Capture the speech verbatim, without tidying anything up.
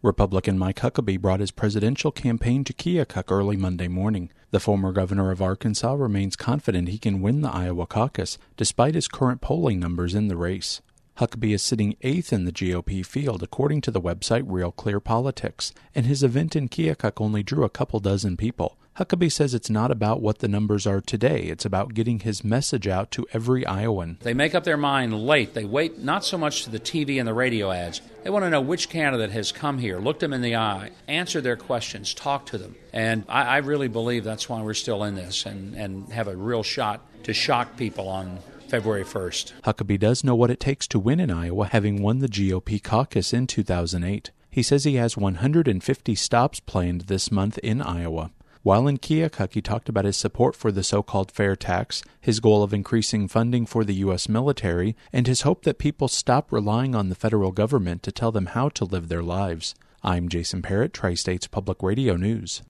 Republican Mike Huckabee brought his presidential campaign to Keokuk early Monday morning. The former governor of Arkansas remains confident he can win the Iowa caucus, despite his current polling numbers in the race. Huckabee is sitting eighth in the G O P field, according to the website Real Clear Politics, and his event in Keokuk only drew a couple dozen people. Huckabee says it's not about what the numbers are today, it's about getting his message out to every Iowan. They make up their mind late. They wait not so much to the T V and the radio ads. They want to know which candidate has come here, looked them in the eye, answered their questions, talked to them. And I, I really believe that's why we're still in this and, and have a real shot to shock people on February first. Huckabee does know what it takes to win in Iowa, having won the G O P caucus in two thousand eight. He says he has one hundred fifty stops planned this month in Iowa. While in Keokuk, he talked about his support for the so-called fair tax, his goal of increasing funding for the U S military, and his hope that people stop relying on the federal government to tell them how to live their lives. I'm Jason Parrott, Tri-States Public Radio News.